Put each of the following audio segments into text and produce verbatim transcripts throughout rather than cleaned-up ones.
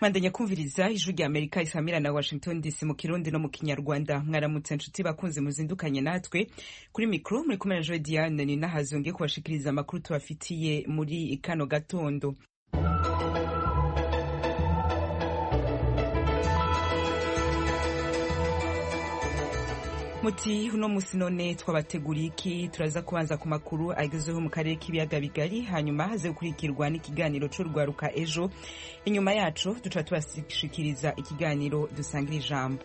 Mandanya kumviriza ijwi rya Amerika isamira na Washington D C mu Kirundi no mu Kinyarwanda. Mwaramutse nshuti bakunze muzindukanye natwe kuri mikro muri kumwe na Joy Diane ni nahazonge kubashikiriza amakuru tubafitiye muri kano gatondo. Muti uno musi none twabateguriye iki? Turaza kubanza ku makuru agezeho mu karere k'ibiyaga bigari, hanyuma haze gukurikirwa n'ikiganiro c'urwaruka ejo. Inyuma yacu duca tubashikiriza ikiganiro dusangira ijambo.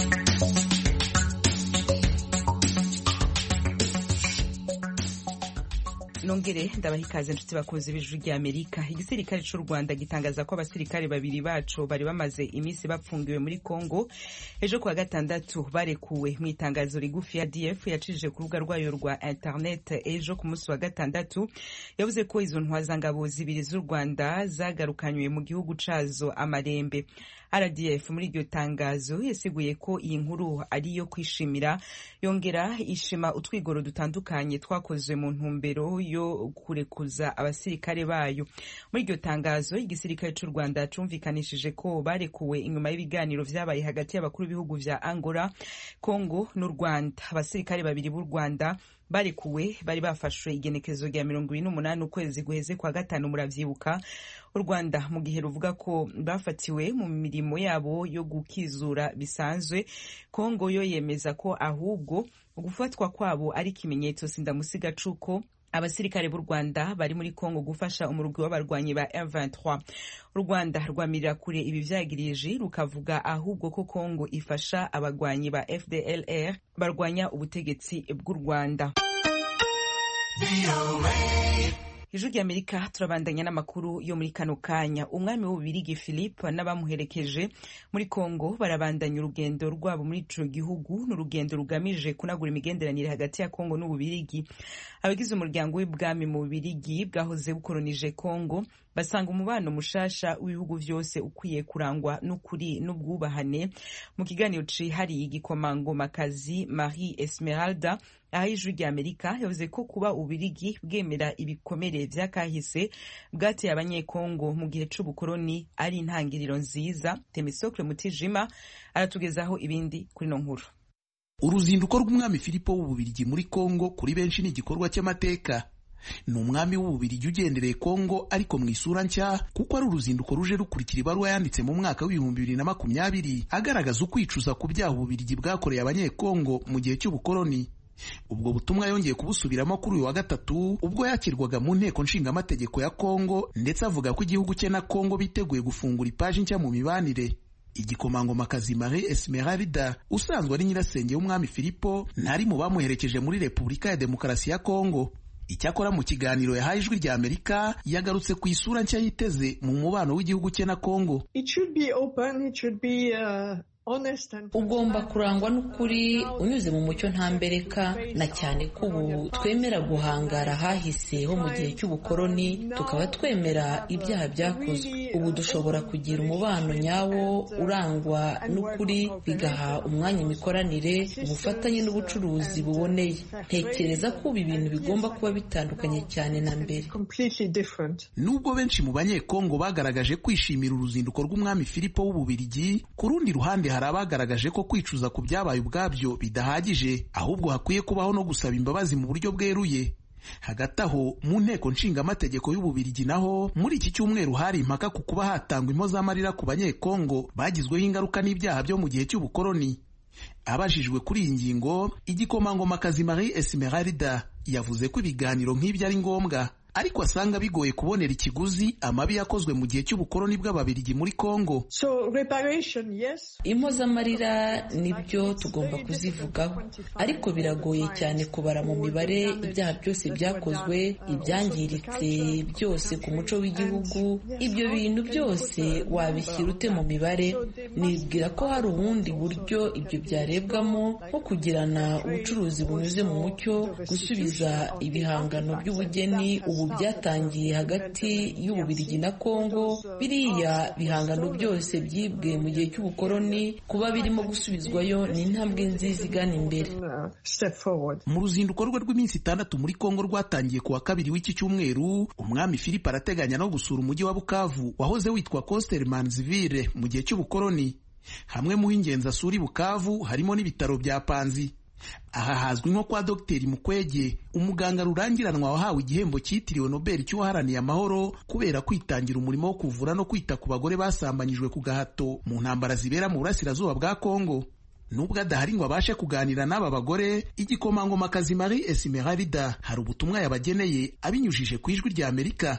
Nongere ndabaha ikaze nshuti bakunze b'ijwi rya Amerika. Igisirikare c'u Rwanda gitangaza ko abasirikare babiri baco bari bamaze imisi bapfungiwe muri Kongo ejo kuwa gatandatu barekuwe. Mu itangazo rigufi ya D F yacishije ku rubuga rwayo rwa internet ejo ku munsi wa gatandatu, yavuze ko izo ntwazangabo zibiri z'u Rwanda zagarukanywe mu gihugu cazo amarembe. R D F muri iryo tangazo yasiguye ko iyi nkuru ari iyo kwishimira, yongera ishima utwigoro dutandukanye twakozwe mu ntumbero yo kurekuza abasirikare bayo. Muri iryo tangazo igisirikare c'u Rwanda cumvikanishije ko barekuwe inyuma y'ibiganiro vyabaye hagati y'abakuru b'ibihugu vya Angola, Congo n'u Rwanda. Abasirikare babiri b'u Rwanda barekuwe bari bafashwe igenekezo rya mirongo ibiri n'umunani ukwezi guheze kwa gatanu, muravyibuka. U Rwanda mu gihe ruvuga ko bafatiwe mu mirimo yabo yo gukizura bisanzwe, Kongo yo yemeza ko ahubwo gufatwa kwabo ari ikimenyetso sindamusiga cuko abasirikare b'u Rwanda bari muri Kongo gufasha umurwi w'abarwanyi ba M vingt-trois. U Rwanda rwamirira kure ibi vyagirije, rukavuga ahubwo ko Kongo ifasha abagwanyi ba F D L R barwanya ubutegetsi bw'u Rwanda. Ijwi rya Amerika turabandanya n'amakuru yo muri kano kanya. Umwami w'Ububirigi Philippe n'abamuherekeje muri Kongo barabandanya urugendo rwabo muri ico gihugu, n'urugendo rugamije kunagura imigenderanire hagati ya Kongo n'Ububirigi. Abagize umuryango w'ibwami mu Bubirigi bwahoze bukolonije Kongo basanga umubano mushasha w'ibihugu vyose ukwiye kurangwa n'ukuri n'ubwubahane. Mu kiganiro cihariye igikomangomakazi Marie Esmeralda aha ijwi rya Amerika yavuze ko kuba Ububirigi bwemera ibikomere vy'akahise bwateye abanyekongo mu gihe c'ubukoloni ari intangiriro nziza. Temisocle Mutijima aratugezaho ibindi kuri no nkuru. Uruzinduko rw'umwami Filipo w'Ububirigi muri Kongo kuri benshi ni igikorwa cy'amateka. Ni umwami w'Ububirigi ugendereye Kongo ariko mu isura nshya, kuko ari uruzinduko ruje rukurikira ibaruwa yanditse mu mwaka w'ibihumbi bibiri na makumyabiri agaragaza ukwicuza ku byaha Ububirigi bwakoreye abanyekongo mu gihe cy'ubukoloni. Ubwo butumwa yongeye kubusubiramo kuri uyu wa gatatu ubwo yakirwaga mu nteko nshingamategeko ya Kongo, ndetse avuga ko igihugu cye na Kongo biteguye gufungura ipaji nshya mu mibanire. Igikomangomakazi Marie Esmeralda usanzwe ari nyirasenge w'umwami Filipo ntari mu bamuherekeje muri Repubulika ya Demokarasi ya Kongo. Icyakora mu kiganiro yahaye ijwi rya Amerika yagarutse ku isura nshya yiteze mu mubano w'igihugu cye na Kongo. It should be open, it should be uh... ugomba kurangwa n'ukuri unyuze mu mucyo ntambereka, na cyane ko ubu twemera guhangara hahise ho mu gihe cy'ubukoloni, tukaba twemera ibyaha byakozwe. Ubu dushobora kugira umubano nyawo urangwa n'ukuri, bigaha umwanya imikoranire, ubufatanye n'ubucuruzi buboneye. Ntekereza ko ubu ibintu bigomba kuba bitandukanye cyane na mbere. Nubwo benshi mu banyekongo bagaragaje kwishimira uruzinduko rw'umwami Filipo w'Ububirigi, ku rundi ruhande hari abagaragaje ko kwicuza ku byabaye ubwabyo bidahagije, ahubwo hakwiye kubaho no gusaba imbabazi mu buryo bweruye. Hagati aho mu nteko nshingamategeko y'Ububirigi naho muri iki cyumweru hari impaka ku kuba hatangwa impozamarira ku banyekongo bagizweho ingaruka n'ibyaha byo mu gihe cy'ubukoloni. Abajijwe kuri iyi ngingo, igikomangomakazi Marie Esmeralda yavuze ko ibiganiro nk'ibyo ari ngombwa, ariko asanga bigoye kubonera ikiguzi amabi yakozwe mu gihe cy'ubukoloni bw'Ababirigi muri Kongo. So reparation, yes. Impozamarira nibyo tugomba kuzivugaho, ariko biragoye cyane kubara mu mibare ibyaha byose byakozwe, ibyangiritse byose ku muco w'igihugu. Ibyo bintu byose wabishyira ute mu mibare? Nibwira ko hari ubundi buryo ibyo byarebwamo, nko kugirana ubucuruzi bunyuze mu mucyo, gusubiza ibihangano by'ubugeni ubu bihugu byatangiye hagati y'Ububiligi na Kongo, biriya bihangano byose byibwe mu gihe cy'ubukoloni kuba birimo gusubizwayo ni intambwe nziza igana imbere. Mu ruzinduko rwe rw'iminsi itandatu muri Kongo rwatangiye ku wa kabiri w'iki cyumweru, umwami Philippe arateganya no gusura umujyi wa Bukavu wahoze witwa Costermanziville mu gihe cy'ubukoloni. Hamwe mu h'ingenzi asura i Bukavu harimo n'ibitaro bya Panzi. Aha hazwi nko kwa Dogiteri Mukwege, umuganga rurangiranwa wahawe igihembo cyitiriwe Nobel cy'uwaharaniye amahoro kubera kwitangira umurimo wo kuvura no kwita ku bagore basambanyijwe ku gahato mu ntambara zibera mu burasirazuba bwa Kongo. Nubwo adahari ngo abashe kuganira n'aba bagore, igikomangomakazi Marie Esmeralda hari ubutumwa yabageneye abinyujije ku ijwi rya Amerika.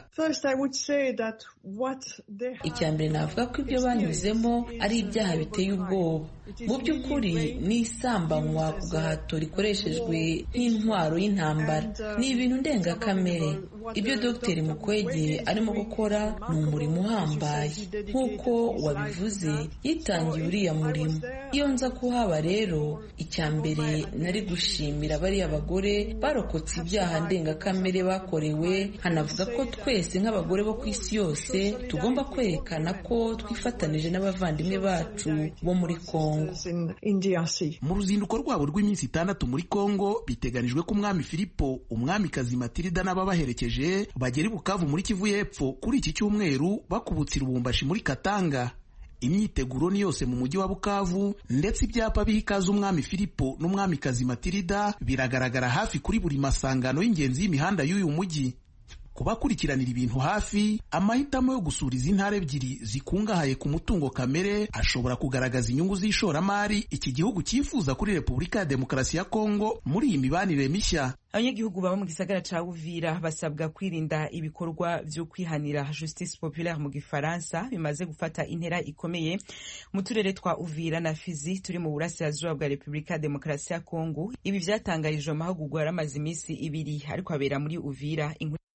Icya mbere navuga ko ibyo banyuzemo ari ibyaha biteye ubwoba. Mu by'ukuri ni isambanywa ku gahato rikoreshejwe nk'intwaro y'intambara. Ni ibintu ndengakamere. Ibyo Dogiteri Mukwege arimo gukora ni umurimo uhambaye. Nk'uko wabivuze, yitangiye uriya murimo. Iyo nza kuhaba rero, icya mbere nari gushimira bariya bagore barokotse ibyaha ndengakamere bakorewe, hanavuga ko twese nk'abagore bo ku isi yose tugomba kwerekana ko twifatanije n'abavandimwe bacu bo muri Kongo. Mu ruzinduko rwabo rw'iminsi itandatu muri Kongo biteganijwe ko umwami Filipo, umwamikazi Matilda n'ababaherekeje bagera i Bukavu muri Kivu y'Epfo kuri iki cyumweru bakubutse Lubumbashi muri Katanga. Imyiteguro ni yose mu mujyi wa Bukavu, ndetse ibyapa biha ikaze umwami Filipo n'umwamikazi Matilda biragaragara hafi kuri buri masangano y'ingenzi y'imihanda y'uyu mujyi. Kubakurikiranira ibintu hafi, amahitamo yo gusura izi ntara ebyiri zikungahaye ku mutungo kamere ashobora kugaragaza inyungu z'ishoramari iki gihugu cyifuza kuri Repubulika ya Demokarasi ya Kongo muri iyi mibanire mishya. Abanyagihugu baba mu gisagara ca Uvira basabwa kwirinda ibikorwa vyo kwihanira justice populaire mu gifaransa bimaze gufata intera ikomeye mu turere twa Uvira na Fizi turi mu burasirazuba bwa Repubulika ya Demokarasi ya Kongo. Ibi vyatangarijwe amahugurwa yaramaze imisi ibiri ariko abera muri Uvira.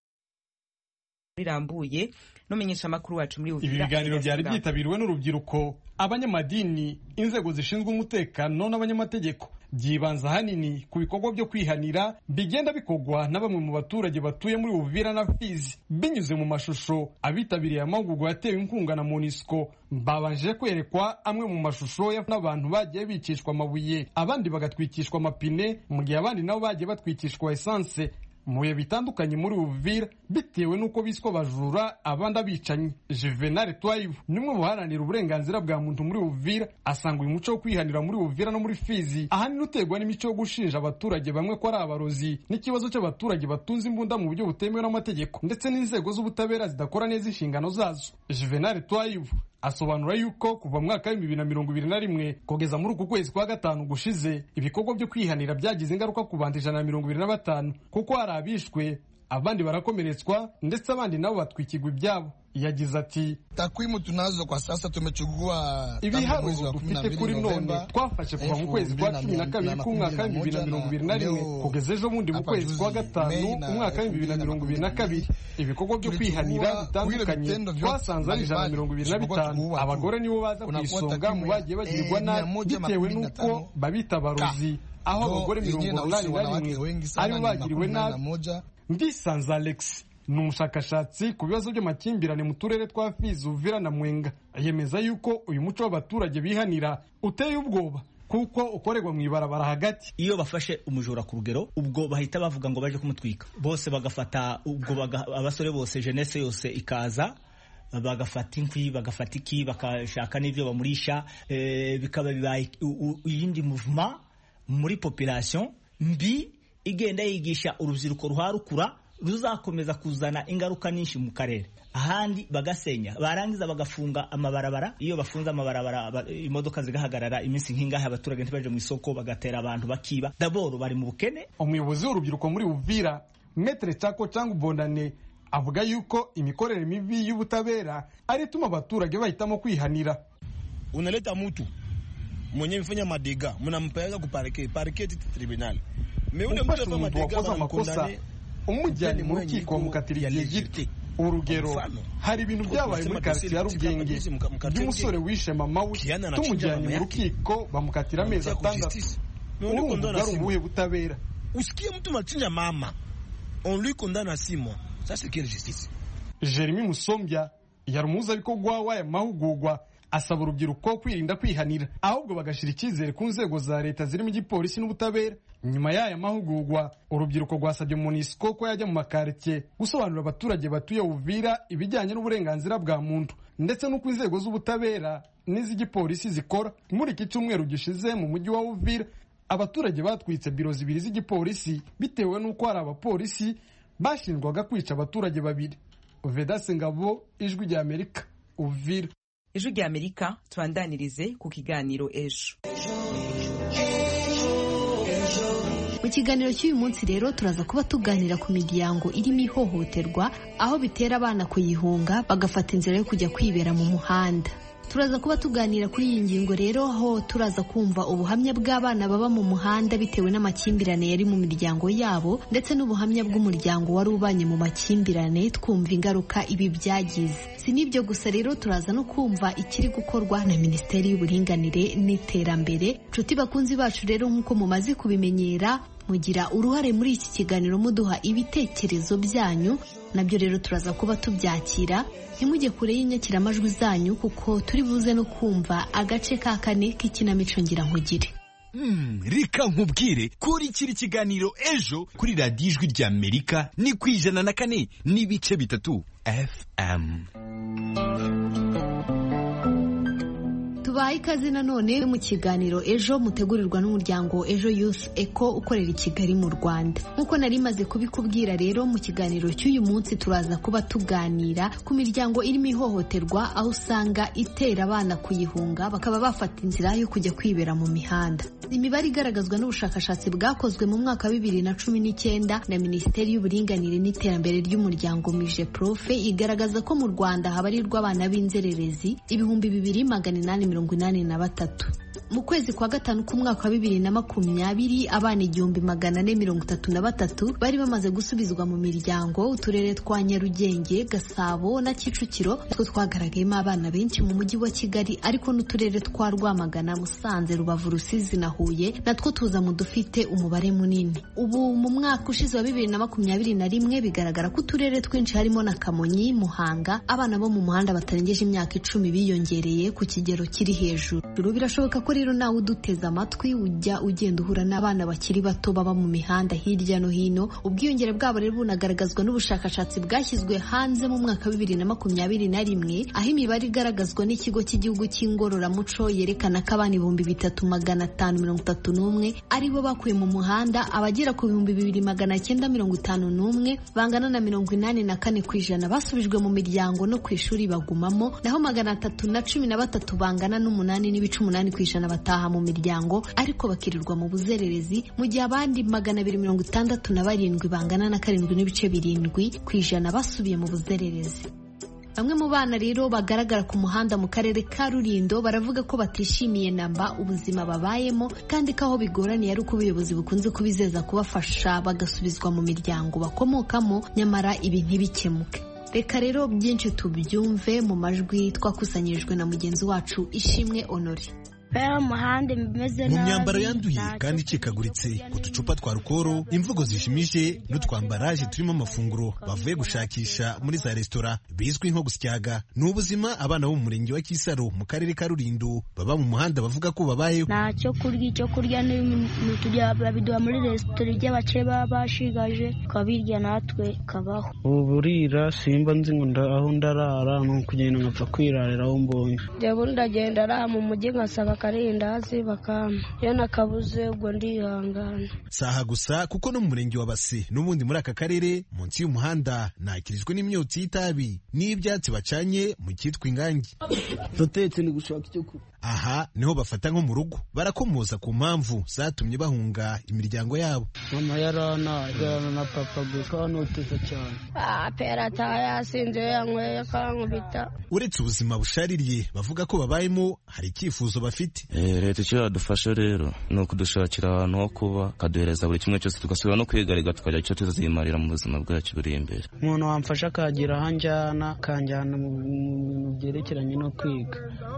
Rirambuye n'umenyesha makuru wacu muri Uvira. Ibi biganiro byari byitabiriwe n'urubyiruko, abanyamadini, inzego zishinzwe umutekano n'abanyamategeko. Byibanza hanini ku bikorwa byo kwihanira bigenda bikogwa na bamwe mu baturage batuye muri Uvira na Fizi. Binyuze mu mashusho, abitabiriye amahugurwa yatewe inkunga na MONUSCO babanje kwerekwa amwe mu mashusho y'abantu bagiye bicishwa amabuye, abandi bagatwikishwa amapine, mu gihe abandi nabo bagiye batwikishwa essence mu bihe bitandukanye muri Uvira bitewe n'uko biswa bajura abandi abicanyi. Juvenal Twayibu nimwe mu baharanira uburenganzira bwa muntu muri Uvira asanga uyu muco wo kwihanira muri Uvira no muri Fizi ahanini utegwa n'imico yo gushinja abaturage bamwe ko ari abarozi n'ikibazo cy'abaturage batunze imbunda mu buryo butemewe n'amategeko ndetse n'inzego z'ubutabera zidakora neza inshingano zazo. Juvenal Twayibu asobanura yuko kuva mu mwaka w'ibihumbi bibiri na mirongo ibiri na rimwe kugeza muri uku kwezi kwa gatanu gushize ibikorwa byo kwihanira byagize ingaruka ku bantu ijana na mirongo ibiri na batanu kuko hari abishwe, abandi barakomeretswa ndetse abandi nabo batwikirwa ibyabo. Yagize ati, takwimu tunazo kwa sasa tumechukua ibiharuro dufite kuri none twafashe kuva mu kwezi kwa cumi na kabiri k'umwaka w'ibihumbi bibiri na mirongo ibiri na rimwe kugeza ejo bundi mu kwezi kwa gatanu umwaka w'ibihumbi bibiri na mirongo ibiri na kabiri. Ibikorwa byo kwihanira bitandukanye twasanze ari ijana na mirongo ibiri na bitanu. Abagore nibo baza ku isonga mu bagiye bagirwa nabi bitewe n'uko babita abarozi, aho abagore mirongo inani na rimwe aribo bagiriwe nabi. Ndisanze Alex ni umushakashatsi ku bibazo by'amakimbirane mu turere twa Fizi, Uvira na Mwenga. Yemeza yuko uyu muco w'abaturage bihanira uteye ubwoba kuko ukorerwa mu ibarabara hagati. Iyo bafashe umujura ku rugero ubwo bahita bavuga ngo baje kumutwika, bose bagafata ubwo abasore bose jeunesse yose ikaza bagafata inkwi bagafata iki bakashaka n'ivyo bamurisha, e, bikaba bibaye iyindi movement muri population mbi igenda yigisha urubyiruko ruharukura ruzakomeza kuzana ingaruka nyinshi mu karere. Ahandi bagasenya barangiza bagafunga amabarabara. Iyo bafunze amabarabara imodoka zigahagarara iminsi nk'ingahe abaturage ntibaje mu isoko bagatera abantu bakiba. Daboro bari mu bukene. Umuyobozi w'urubyiruko muri Uvira Maître Chako Changu Bondane avuga yuko imikorere mibi y'ubutabera ari tuma abaturage bahitamo kwihanira. Unaleta mtu mwenye mfanya madega mnampeleka ku parquet parquet tribunal mais ule mtu afanya madega makosa umujyanye mu rukiko mukatira igihe gito. Urugero, hari ibintu byabaye muri quartier ya Rugenge by'umusore wishe mama we tumujyanye mu rukiko bamukatira amezi atandatu. Urumva ari ubuhe butabera? Usikie mtu machinja mama on lui condamne à six mois Ça c'est quelle justice? Jeremy Musombya yari umuhuzabikorwa w'aya mahugurwa asaba urubyiruko kwirinda kwihanira ahubwo bagashira icyizere ku nzego za leta zirimo igipolisi n'ubutabera. Nyuma y'aya mahugurwa urubyiruko rwasabye MONUSCO ko yajya mu makaritiye gusobanurira abaturage batuye Uvira ibijyanye n'uburenganzira bwa muntu ndetse n'uko inzego z'ubutabera n'iz'igipolisi zikora. Muri iki cyumweru gishize mu mujyi wa Uvira abaturage batwitse biro zibiri z'igipolisi bitewe n'uko hari abapolisi bashinjwaga kwica abaturage babiri. Vedaste Ngabo, Ijwi rya Amerika, Uvira. Ijwi rya Amerika, tubandanirize ku kiganiro ejo. Mu kiganiro cy'uyu munsi rero turaza kuba tuganira ku miryango irimo ihohoterwa aho bitera abana kuyihunga bagafata inzira yo kujya kwibera mu muhanda. Turaza kuba tuganira kuri iyi ngingo rero aho turaza kumva ubuhamya bw'abana baba mu muhanda bitewe n'amakimbirane yari mu miryango yabo ndetse n'ubuhamya bw'umuryango wari ubanye mu makimbirane twumva ingaruka ibi byagize. Si n'ibyo gusa rero turaza no kumva ikiri gukorwa na Minisiteri y'Uburinganire n'Iterambere. Nshuti bakunzi bacu rero nk'uko mumaze kubimenyera mugira uruhare muri iki kiganiro muduha ibitekerezo byanyu, nabyo rero turaza kuba tubyakira. Ntimujye kure y'inyakiramajwi zanyu kuko turi buze no kumva agace ka kane k'ikinamico ngira nkugire. Mm, reka nkubwire kuri kiri kiganiro ejo kuri radiyo Ijwi rya Amerika ni ku ijana na kane n'ibice bitatu F M. Tubaye ikaze nanone mu kiganiro ejo mutegurirwa n'umuryango Ejo Youth Eco ukorera i Kigali mu Rwanda. Nkuko nari maze kubikubwira rero mu kiganiro cy'uyu munsi turaza kuba tuganira ku miryango irimo ihohoterwa aho usanga itera abana kuyihunga bakaba bafata inzira yo kujya kwibera mu mihanda. Imibare igaragazwa n'ubushakashatsi bwakozwe mu mwaka wa bibiri na cumi n'icyenda na Minisiteri y'Uburinganire n'Iterambere ry'Umuryango Mije Profe igaragaza ko mu Rwanda habarirwa abana b'inzererezi ibihumbi bibiri magana inani mirongo inani na batatu. Mu kwezi kwa gatanu k'umwaka wa bibiri na makumyabiri abana igihumbi magana ane mirongo itatu na batatu bari bamaze gusubizwa mu miryango. Uturere twa Nyarugenge, Gasabo na Kicukiro two twagaragayemo abana benshi mu mujyi wa Kigali, ariko n'uturere twa Rwamagana, Musanze, Rubavu, Rusizi na Huye natwo tuza mu dufite umubare munini. Ubu mu mwaka ushize wa bibiri na makumyabiri na rimwe bigaragara ko uturere twinshi harimo na Kamonyi, Muhanga abana bo mu muhanda batarengeje imyaka icumi biyongereye ku kigero kiri hejuru. Birashoboka ko rero nawe uduteze amatwi ujya ugenda uhura n'abana bakiri bato baba mu mihanda hirya no hino. Ubwiyongere bwabo rero bunagaragazwa n'ubushakashatsi bwashyizwe hanze mu mwaka wa bibiri na makumyabiri na rimwe aho imibare igaragazwa n'ikigo cy'igihugu cy'ingororamuco yerekana ko abana ibihumbi bitatu magana atanu mirongo itatu n'umwe aribo bakuye mu muhanda, abagera ku bihumbi bibiri magana cyenda mirongo itanu n'umwe bangana na mirongo inani na kane ku ijana basubijwe mu miryango no ku ishuri bagumamo, naho magana atatu na cumi na batatu bangana n'umunani n'ibice umunani ku ijana bataha mu miryango ariko bakirirwa mu buzererezi, mu gihe abandi magana abiri mirongo itandatu na barindwi bangana na karindwi n'ibice birindwi ku ijana basubiye mu buzererezi. Bamwe mu bana rero bagaragara ku muhanda mu karere ka Rulindo baravuga ko batishimiye namba ubuzima babayemo kandi ko aho bigoraniye ari uko ubuyobozi bukunze kubizeza kubafasha bagasubizwa mu miryango bakomokamo, nyamara ibi ntibikemuke. Reka rero byinshi tubyumve mu majwi twakusanyirijwe na mugenzi wacu Ishimwe Honore. mu myambaro yanduye kandi icikaguritse, uducupa twa rukoro, imvugo zishimije n'utwambaraje turimo amafunguro bavuye gushakisha muri za resitora bizwi nko gusyaga. Ni ubuzima abana bo mu murenge wa Kisaro mu karere ka Rulindo baba mu muhanda bavuga ko babayeho. Nta cyo kurya, icyo kurya n'utujya babiduha muri resitora ry'abace baba bashigaje twabirya natwe kabaho. Ubu burira simba nzi ngo aho ndarara no kugenda nkapfa kwirarira aho mbonye. Jyewe ndagenda ara mu mujyi nkasaba karindazi bakama, iyo nakabuze ubwo ndihangana. Saha gusa kuko no mu murenge wa Base n'ubundi muri aka karere munsi y'umuhanda nakirijwe n'imyotsi y'itabi n'ibyatsi bacanye mu cyitwa ingangi. Totetse ni gushaka icyo kurya. Aha niho bafata nko mu rugo, barakomoza ku mpamvu zatumye bahunga imiryango yabo. Mama yarana yarana na papa gusa noteza cyane. Ah, pera taya sinze yanyweye kankubita. Uretse ubuzima bushaririye bavuga ko babayemo, hari icyifuzo bafite bafite. Eh, leta icyo yadufasha rero ni ukudushakira ahantu ho kuba, kaduhereza buri kimwe cyose, tugasubira no kwigariga tukajya icyo tuzimarira mu buzima bwacu buri imbere. Umuntu wamfasha akagira ahanjyana kanjyana mu byerekeranye no kwiga,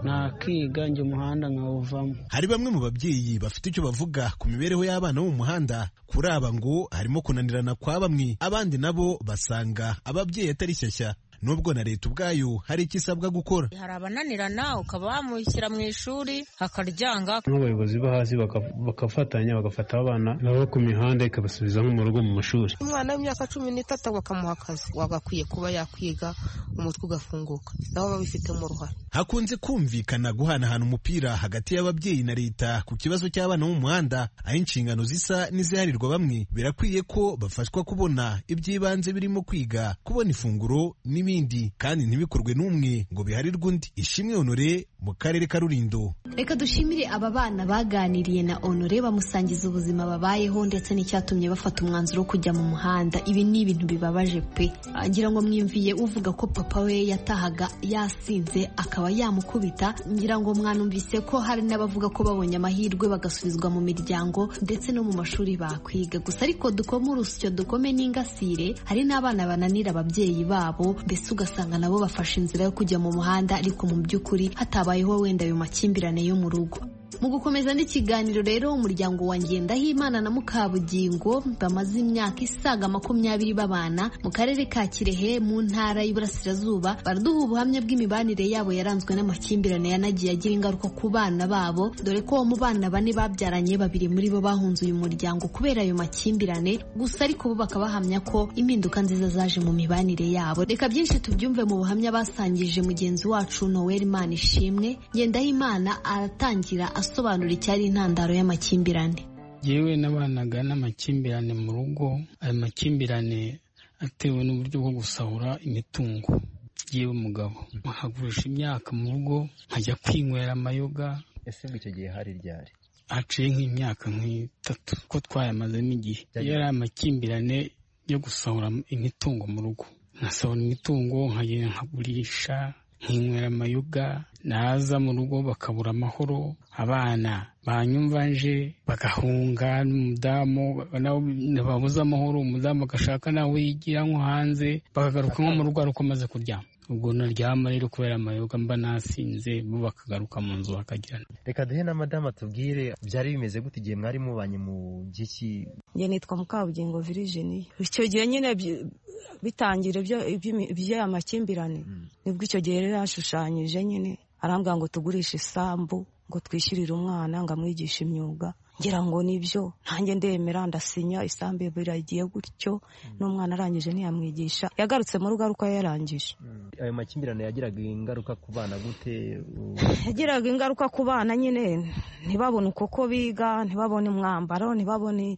nakiga njye umuhanda nkawuvamo. Hari bamwe mu babyeyi bafite icyo bavuga ku mibereho y'abana bo mu muhanda. Kuri aba ngo harimo kunanirana kwa bamwe, abandi nabo basanga ababyeyi atari shyashya, nubwo na leta ubwayo hari icyo isabwa gukora. Hari abananirana ukaba wamushyira mu ishuri akaryanga, n'abayobozi bo hasi bakafatanya bagafata abana nabo ku mihanda ikabasubiza nko mu rugo mu mashuri. Umwana w'imyaka cumi n'itatu bakamuha akazi, wagakwiye kuba yakwiga umutwe ugafunguka, nabo babifitemo uruhare. Hakunze kumvikana guhanahana umupira hagati y'ababyeyi na leta ku kibazo cy'abana mu muhanda, aho inshingano zisa n'iziharirwa bamwe. Birakwiye ko bafashwa kubona iby'ibanze birimo kwiga, kubona ifunguro n'ibindi, kandi ntibikorwe n'umwe ngo biharirwe undi. Ishimwe Honore mu karere ka Rulindo. Reka dushimire aba bana baganiriye na Honore bamusangiza ubuzima babayeho ndetse n'icyatumye bafata umwanzuro wo kujya mu muhanda. Ibi ni ibintu bibabaje pe. Ngira ngo mwimviye uvuga ko papa we yatahaga yasinze akaba yamukubita. Ngira ngo mwanumvise ko hari n'abavuga ko babonye amahirwe bagasubizwa mu miryango ndetse no mu mashuri bakwiga. Gusa ariko dukome urusyo dukome n'ingasire, hari n'abana bananira ababyeyi babo, mbese ugasanga nabo bafashe inzira yo kujya mu muhanda ariko mu by'ukuri hatabayeho wenda ayo makimbirane yo mu rugo. Mu gukomeza n'ikiganiro rero, umuryango wa Ngendahimana na Mukabugingo bamaze imyaka isaga makumyabiri babana mu karere ka Kirehe mu ntara y'Iburasirazuba baraduha ubuhamya bw'imibanire yabo yaranzwe n'amakimbirane yanagiye agira ingaruka ku bana babo, dore ko mu bana bane babyaranye babiri muri bo bahunze uyu muryango kubera ayo makimbirane. Gusa ariko bo bakaba bahamya ko impinduka nziza zaje mu mibanire yabo. Reka byinshi tubyumve mu buhamya basangije mugenzi wacu Noel Manishimwe. Ngendahimana aratangira asobanura icyari intandaro y'amakimbirane. Yewe nabanaga n'amakimbirane mu rugo, ayo makimbirane atewe n'uburyo bwo gusahura imitungo. Yewe mugabo nkagurisha imyaka mu rugo nkajya kwinywera amayoga. Ese ngo icyo gihe hari ryari? Haciye nk'imyaka nk'itatu ko twayamazemo igihe. Yari amakimbirane yo gusahura imitungo mu rugo, nkasahura imitungo nkagenda nkagurisha nkinywera amayoga, naza mu rugo bakabura amahoro, abana banyumva nje bagahunga, n'umudamu babuze amahoro, umudamu agashaka nawe yigira nko hanze, bakagaruka nko mu rugo ari uko amaze kuryama. Ubwo naryama rero kubera amayoga mba nasinze, bo bakagaruka mu nzu bakagirana. Reka duhe na madama tubwire byari bimeze gute igihe mwari mubanye mu giki? Nge nitwa Mukabugingo Virginie. Icyo gihe nyine bitangira ibyo amakimbirane nibwo icyo gihe rero yashushanyije nyine arambwira ngo tugurishe isambu ngo twishyurire umwana ngo amwigishe imyuga. Ngira ngo nibyo ntanjye ndemera ndasinya, isambu biragiye gutyo n'umwana arangije ntiyamwigisha, yagarutse mu rugo aruko yarangije. Ayo makimbirane yagiraga ingaruka ku bana gute? Yagiraga ingaruka ku bana nyine, ntibabone uko biga, ntibabone umwambaro, ntibabone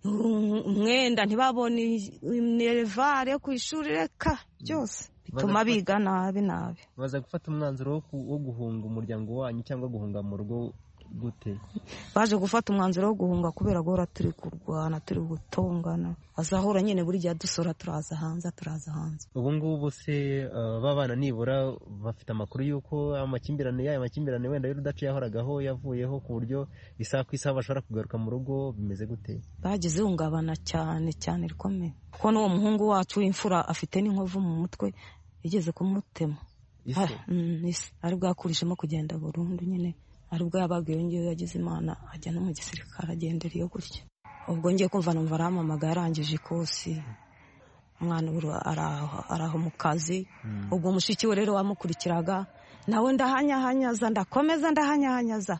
umwenda, ntibabone minerivare yo ku ishuri, reka byose bituma biga nabi nabi. Baza gufata umwanzuro wo guhunga umuryango wanyu cyangwa guhunga mu rugo gute? Baje gufata umwanzuro wo guhunga kubera guhora turi kurwana, turi gutongana, azahora nyine buri gihe dusora turaza hanze turaza hanze. Ubu ngubu se babana nibura bafite amakuru y'uko amakimbirane y'aya makimbirane wenda y'urudaca yahoragaho yavuyeho ku buryo isaha ku isaha bashobora kugaruka mu rugo, bimeze gute? Bagize ihungabana cyane cyane rikomeye, kuko n'uwo muhungu wacu w'imfura afite n'inkovu mu mutwe igeze kumutema. Ise ari bwakurishemo kugenda burundu nyine, aribwo yababwiye ngewe yagize Imana ajya no mu gisirikare agendera iyo gutya. Ubwo ngiye kumva numva aramamaga yarangije ikosi, umwana araho mu kazi. Ubwo mushiki we rero wamukurikiraga nawe ndahanyahanyaza, ndakomeza ndahanyahanyaza,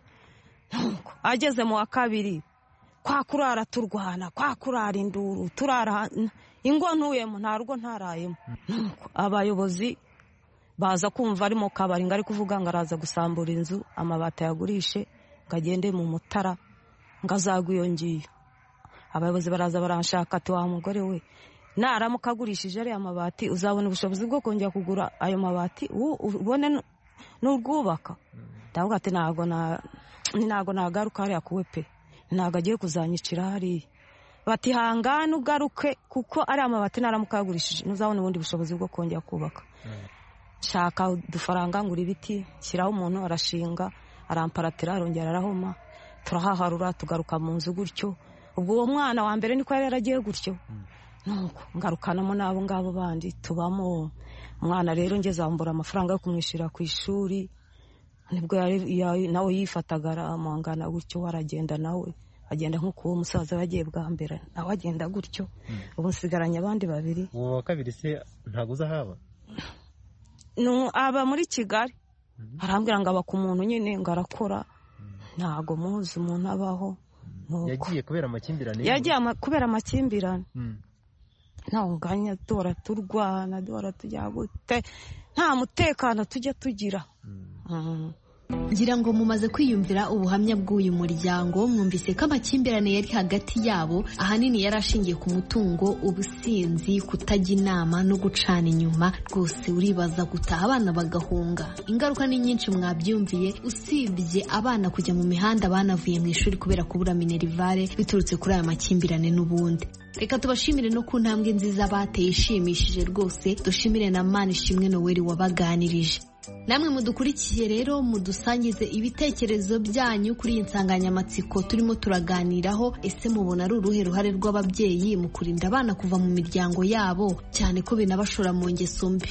ageze mu wa kabiri kwa kurara turwana, kwa kurara induru, turara ingo ntuyemo, nta rugo ntarayemo. Abayobozi baza kumva ari mu kabari ngo ari kuvuga ngo araza gusambura inzu, amabati yagurishe ngo agende mu Mutara ngo azagwe iyo ngiyo. Abayobozi baraza baranshaka ati wa mugore we, naramuka agurishije ariya mabati uzabona ubushobozi bwo kongera kugura ayo mabati ubone n'urwubaka? Ndavuga ati ntago na ntago nagaruka hariya kuwe pe, ntago agiye kuzanyicira hariya. Bati hangana ugaruke kuko ariya mabati naramuka agurishije ntuzabona ubundi bushobozi bwo kongera kubaka. Shaka udufaranga ngura ibiti, shyiraho umuntu arashinga, aramparatira arongera arahoma turahaharura tugaruka mu nzu gutyo. Ubwo uwo mwana wa mbere niko yari yaragiye gutyo nuko ngarukanamo n'abo ngabo bandi tubamo. Umwana rero ngeze ambura amafaranga yo kumwishyura ku ishuri, nibwo nawe yifataga aramangana gutyo, waragenda nawe agenda nk'uko uwo musaza yagiye bwa mbere nawe agenda gutyo. Ubu nsigaranye abandi babiri. Uwo wa kabiri se ntago uza haba? No, aba muri Kigali. Arambwira ngo aba ku muntu nyine ngo arakora, ntago muzi umuntu abaho. Yagiye kubera amakimbirane? Yagiye kubera amakimbirane. Ntaho nganya dora turwana dora tujya gute, nta mutekano tujya tugira. Ngira ngo mumaze kwiyumvira ubuhamya bw'uyu muryango, mwumvise ko amakimbirane yari hagati yabo ahanini yari ashingiye ku mutungo, ubusinzi, kutajya inama no gucana inyuma. Rwose uribaza gutaha abana bagahunga. Ingaruka ni nyinshi mwabyumviye, usibye abana kujya mu mihanda banavuye mu ishuri kubera kubura minerivare biturutse kuri aya makimbirane n'ubundi. Reka tubashimire no ku ntambwe nziza bateye ishimishije rwose. Dushimire na Manishimwe Noel wabaganirije. Namwe mudukurikiye rero mudusangize ibitekerezo byanyu kuri iyi nsanganyamatsiko turimo turaganiraho. Ese mubona ari uruhe ruhare rw'ababyeyi mu kurinda abana kuva mu miryango yabo, cyane ko binabashora mu ngeso mbi?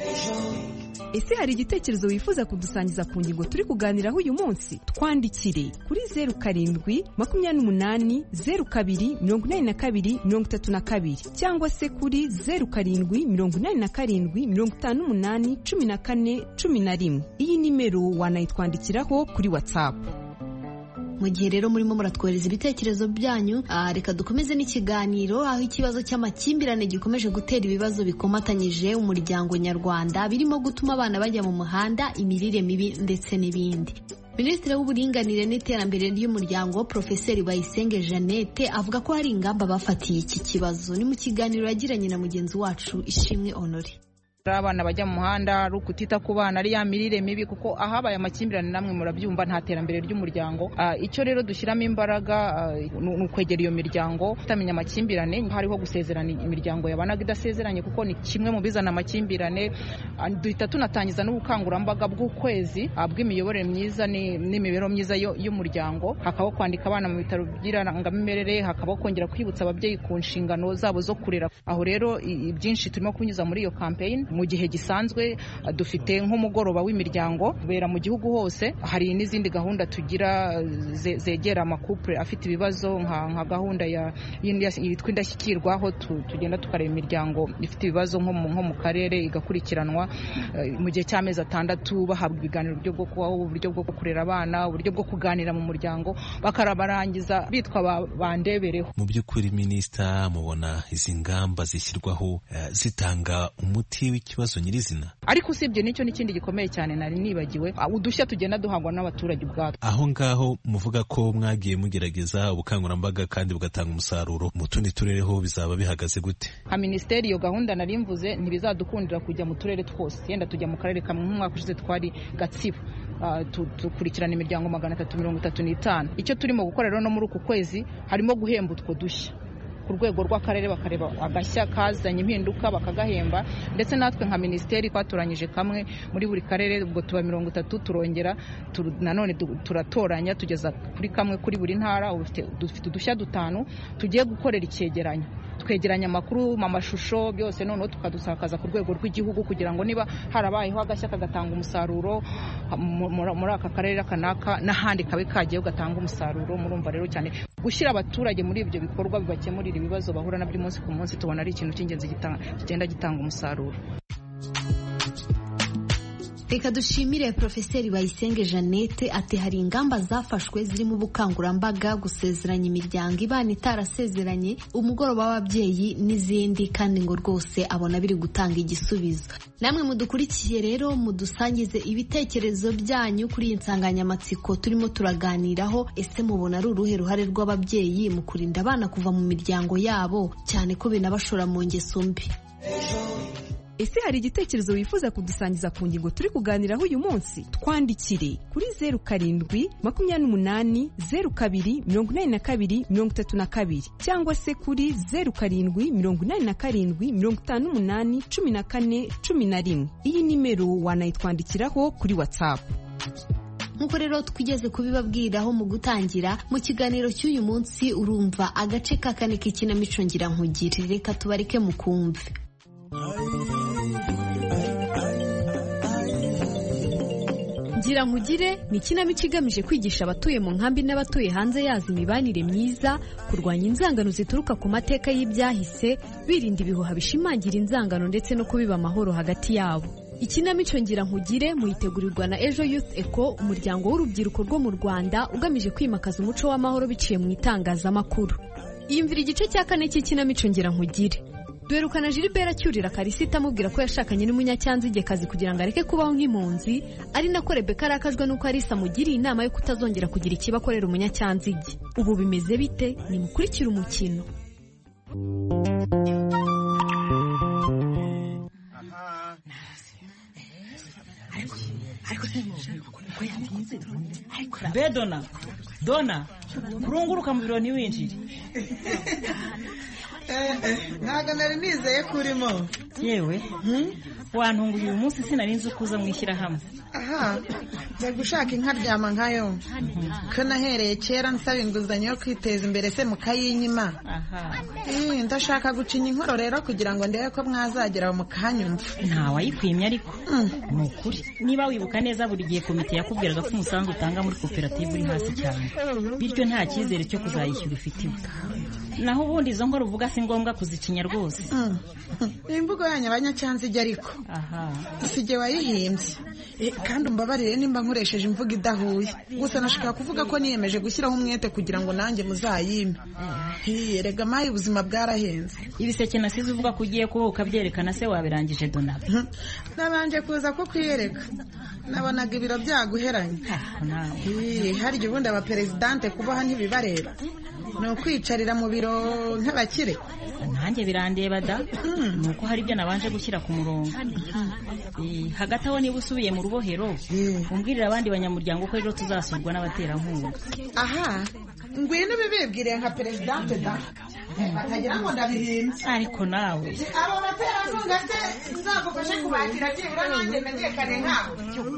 Ese hari igitekerezo wifuza kudusangiza ku ngingo turi kuganiraho uyu munsi? Twandikire kuri zeru karindwi makumyabiri n'umunani zeru kabiri mirongo inani na kabiri mirongo itatu na kabiri cyangwa se kuri zeru karindwi mirongo inani na karindwi mirongo itanu n'umunani cumi na kane cumi na rimwe. Iyi nimero wanayitwandikiraho kuri WhatsApp. Mu gihe rero murimo muratwohereza ibitekerezo byanyu, reka dukomeze n'ikiganiro aho ikibazo cy'amakimbirane gikomeje gutera ibibazo bikomatanyije umuryango nyarwanda, birimo gutuma abana bajya mu muhanda, imirire mibi ndetse n'ibindi. Minisitiri w'uburinganire n'iterambere ry'umuryango Profeseri Bayisenge Jeannette avuga ko hari ingamba bafatiye iki kibazo. Ni mu kiganiro yagiranye na mugenzi wacu Ishimwe Honore. Abana bajya mu muhanda ari ukutita ku bana, ari ya mirire mibi, kuko ahabaye amakimbirane namwe murabyumva nta terambere ry'umuryango. Icyo rero dushyiramo imbaraga ni ukwegera iyo miryango, tutamenya amakimbirane. Hariho gusezerana imiryango yabanaga idasezeranye kuko ni kimwe mu bizana amakimbirane. Duhita tunatangiza n'ubukangurambaga bw'ukwezi bw'imiyoborere myiza n'imibereho myiza y'umuryango. Hakabaho kwandika abana mu bitaro by'irangamimerere, hakabaho kongera kwibutsa ababyeyi ku nshingano zabo zo kurera. Aho rero byinshi turimo kunyuza muri iyo campaign. Mu gihe gisanzwe dufite nk'umugoroba w'imiryango ubera mu gihugu hose. Hari n'izindi gahunda tugira zegera amakupure afite ibibazo, nka gahunda yitwa Indashyikirwa, aho tugenda tukareba imiryango ifite ibibazo nko mu karere igakurikiranwa mu gihe cy'amezi atandatu, bahabwa ibiganiro uburyo bwo kubaho, uburyo bwo kurera abana, uburyo bwo kuganira mu muryango, bakarabarangiza bitwa bandebereho. Mu by'ukuri minisita, mubona izi ngamba zishyirwaho zitanga umuti w'ikibazo nyirizina? Ariko usibye nicyo n'ikindi gikomeye cyane nari nibagiwe, udushya tugenda duhangwa n'abaturage ubwabo. Aho ngaho muvuga ko mwagiye mugerageza ubukangurambaga kandi bugatanga umusaruro, mu tundi turere ho bizaba bihagaze gute? Nka minisiteri iyo gahunda nari mvuze ntibizadukundira kujya mu turere twose, yenda tujya mu karere kamwe. Nk'umwaka ushize twari Gatsibo, dukurikirana imiryango magana atatu mirongo itatu n'itanu. Icyo turimo gukora rero no muri uku kwezi harimo guhemba utwo dushya ku rwego rw'akarere, bakareba agashya kazanye impinduka bakagahemba. Ndetse natwe nka minisiteri twatoranyije kamwe muri buri karere, ubwo tuba mirongo itatu, turongera nanone turatoranya tugeza kuri kamwe kuri buri ntara. Dufite udushya dutanu tugiye gukorera icyegeranyo, twegeranya amakuru mu mashusho byose, noneho tukadusakaza ku rwego rw'igihugu kugira ngo niba harabayeho agashya kagatanga umusaruro muri aka karere kanaka, n'ahandi kabe kagiye gatanga umusaruro. Murumva rero cyane gushyira abaturage muri ibyo bikorwa bibakemurira ibibazo bahura nabyo umunsi ku munsi, tubona ari ikintu cy'ingenzi kigenda gitanga umusaruro. Reka dushimire Profeseri Bayisenge Jeannette. Ati hari ingamba zafashwe zirimo ubukangurambaga, gusezeranya imiryango ibana itarasezeranye, umugoroba w'ababyeyi n'izindi, kandi ngo rwose abona biri gutanga igisubizo. Namwe mudukurikiye rero mudusangize ibitekerezo byanyu kuri iyi nsanganyamatsiko turimo turaganiraho. Ese mubona ari uruhe ruhare rw'ababyeyi mu kurinda abana kuva mu miryango yabo, cyane ko binabashora mu ngeso mbi? Ese hari igitekerezo wifuza kudusangiza ku ngingo turi kuganiraho uyu munsi? Twandikire kuri zeru karindwi makumyabiri n'umunani zeru kabiri mirongo inani na kabiri mirongo itatu na kabiri cyangwa se kuri zeru karindwi mirongo inani na karindwi mirongo itanu n'umunani cumi na kane cumi na rimwe. Iyi nimero wanayitwandikiraho kuri WhatsApp. nk'uko rero twigeze kubibabwiraho mu gutangira mu kiganiro cy'uyu munsi urumva agace ka kane k'ikinamico ngira nkugire, reka tubareke mukumve. Ngira nkugire ni ikinamico igamije kwigisha abatuye mu nkambi n'abatuye hanze yazo imibanire myiza, kurwanya inzangano zituruka ku mateka y'ibyahise, birinda ibihuha bishimangira inzangano ndetse no kubiba amahoro hagati yabo. Ikinamico ngira nkugire muyitegurirwa na Ejo Youth Eco, umuryango w'urubyiruko rwo mu Rwanda ugamije kwimakaza umuco w'amahoro biciye mu itangazamakuru. Iyumvira igice cya kane cy'ikinamico ngira nkugire. Duherukana Gilbert acyurira Karisita amubwira ko yashakanye n'umunyacyanzigekazi kugira ngo areke kubaho nk'impunzi, ari nako Rebeka arakajwe n'uko Alisa amugiriye inama yo kutazongera kugira ikibakorera umunyacyanzige. Ubu bimeze bite? Nimukurikire umukino. Be Dona, Dona, kurunguruka mu biro ntiwinjire. Ntago nari nizeye kurimo. Yewe, wantunguye uyu munsi sinari nzi kuza mwishyira hamwe. Aha, ngiye gushaka inka ryama nkayo. Ko nahereye kera nsaba inguzanyo yo kwiteza imbere se mukayinyima. Aha. Eh, ndashaka gucinya inkoro rero kugira ngo ndebe ko mwazagera mu kanyumva. Nta wayikwimye ariko. Ni ukuri. Niba wibuka neza buri gihe komite yakubwiraga ko umusanzu utanga muri koperative uri hasi cyane. Bityo nta cyizere cyo kuzayishyura ufitiwe. Naho ubundi izo nkoro uvuga si ngombwa kuzicinya rwose. Imvugo yanyu abanyacyanzige ariko. Aha. Sije wayihimbye. E, kandi umbabarire nimba nkoresheje imvugo idahuye. Gusa nashaka kuvuga ko niyemeje gushyiraho umwete kugira ngo nanjye muzayime. Hi, rega mayi ubuzima bwarahenze. Ibiseke nasize uvuga ko ugiye kuhuka byerekana se wabirangije Dona. Nabanje kuza ko kwiyereka. Nabonaga ibiro byaguheranye. Hi, hari ubundi aba presidente kubaha ntibibareba. No kwicarira mu biro nk'abakire. Nanjye birandeba da. Nuko hari ibyo nabanje gushyira ku murongo. Eh, hagati aho niba usubiye mu rubohero, umbwirira abandi banyamuryango ko ejo tuzasurwa n'abaterankunga. Aha, ngwino bibibwire nka presidente da. Batagira ngo ndabihimbye. Ariko nawe. Abo baterankunga se nzagufashe kubakira byibura nanjye menyekane nkabo.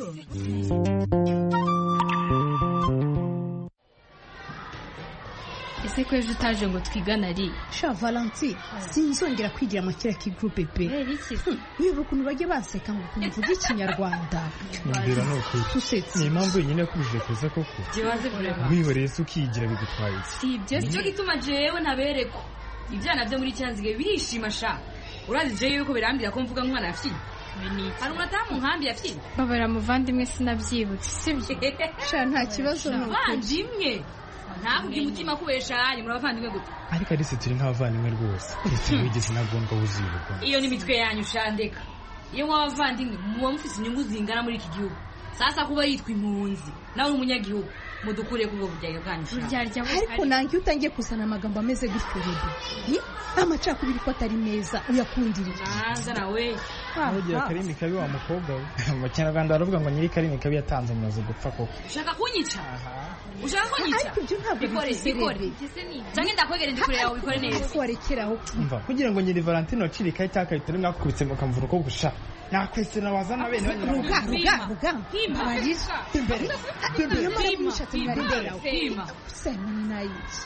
Ese ko ejo utaje ngo twigane ari sha Valentine sinzongera kwigira mu kira ki groupe pe wibuka ukuntu bajye baseka ngo kumvuga ikinyarwanda mbira no kuri ni impamvu nyine kubije kuza koko jibaze kureba wihoreye se ukigira bigutwaye si ibyo cyo gituma jewe ntabereko ibyana byo muri cyanzige birishima sha urazi je yuko birambira ko mvuga nk'umwana yafite hari umutamu nkambi yafite babara muvandimwe sinabyibutse sibyo sha nta kibazo no bandimwe ntabwo umutima kubesha ari muri abavandimwe gute ariko ari se turi nk'abavandimwe rwose ndetse wigeze nagomba uzibuka iyo ni mitwe yanyu shandeka iyo mwabavandimwe muba mufite inyungu zingana muri iki gihugu sasa kuba yitwa impunzi nawe umunyagihugu mudukure kubwo bujyayo bwanyu ariko nange utangiye kusana amagambo ameze gutyo rero ni amacakubiri ko atari meza uyakundirira hanza nawe Ugiye karimi kabi wa mukobwa we mu Kinyarwanda baravuga ngo nyiri karimi kabi yatanze amaze gupfa koko ushaka kunyica ushaka kunyica bikore bikore cyangwa ndakwegere ndi kure yawe bikore neza kwarekeraho umva kugira ngo nyiri Valentino cirika itakayitari mwakubitse mukamvura ko gusha nakwese nabazana bene ruga ruga ruga bariza imbere imbere yo mushatse ngaribera hima sema nayici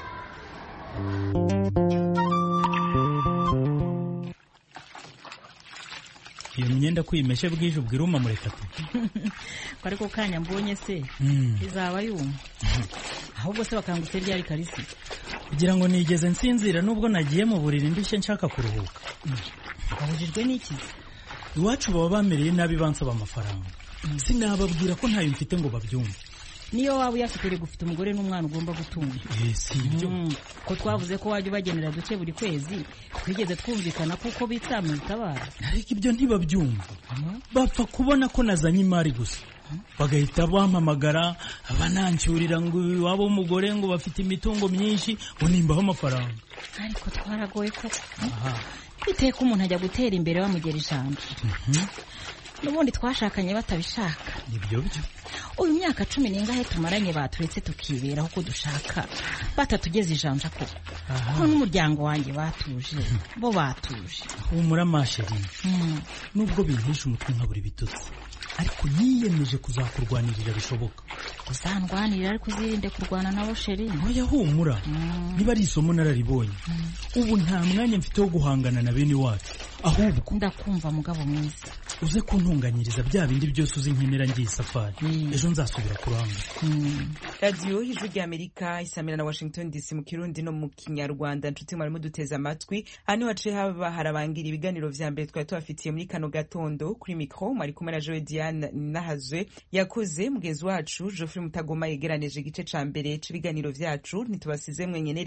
iyo myenda kwimeshe bwije ubwiruma murekatu ariko kanya mbonye se izaba yuma ahubwo se bakangutse ryari Karisi kugira ngo nigeze nsinzira nubwo nagiye mu buriri ndushye nshaka kuruhuka abujijwe n'iki iwacu baba bamereye nabi bansaba amafaranga sinababwira ko ntayo mfite ngo babyumve niyo waba uyafite gufite umugore n'umwana ugomba gutunga si ibyo ko twavuze ko wajya ubagenera duke buri kwezi twigeze twumvikana kuko bitsamye bitabara ariko ibyo ntibabyumva bapfa kubona ko nazanye imari gusa bagahita bampamagara abanancyurira ngo iwabo w'umugore ngo bafite imitungo myinshi ngo nimbaho amafaranga ariko twaragoye koko biteye ko umuntu ajya gutera imbere bamugera ijambo n'ubundi twashakanye batabishaka nibyo byo uyu myaka cumi n'ingahe tumaranye baturetse tukiberaho ko dushaka batatugeze ijanja koko ko n'umuryango wanjye batuje bo batuje humura masheri nubwo bintisha umutwe nka buri bitotsi ariko niyemeje kuzakurwanirira bishoboka uzandwanira ariko uzirinde kurwana nabo sheri. Oya humura, niba ari isomo nararibonye. Ubu nta mwanya mfite wo guhangana na bene wacu, ahubwo ndakumva mugabo mwiza, uze kuntunganyiriza bya bindi byose uzi nkenera ngiye safari. Ejo nzasubira kuranga. Radio Ijwi ry'Amerika isamira na Washington D C mu Kirundi no mu Kinyarwanda. Nshuti mwari muduteza amatwi, hano hace haba harabangira ibiganiro vya mbere twari tubafitiye muri kano gatondo. Kuri micro mwari kumwe na Joe Diane Nahazwe, yakoze mugezi wacu Geoffrey Mutagoma yegeranije igice ca mbere c'ibiganiro vyacu. Ntitubasize mwenye